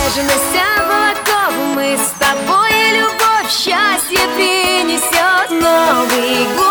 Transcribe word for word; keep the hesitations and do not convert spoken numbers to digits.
нежность от молоков. Мы с тобой, и любовь счастье принесет Новый год.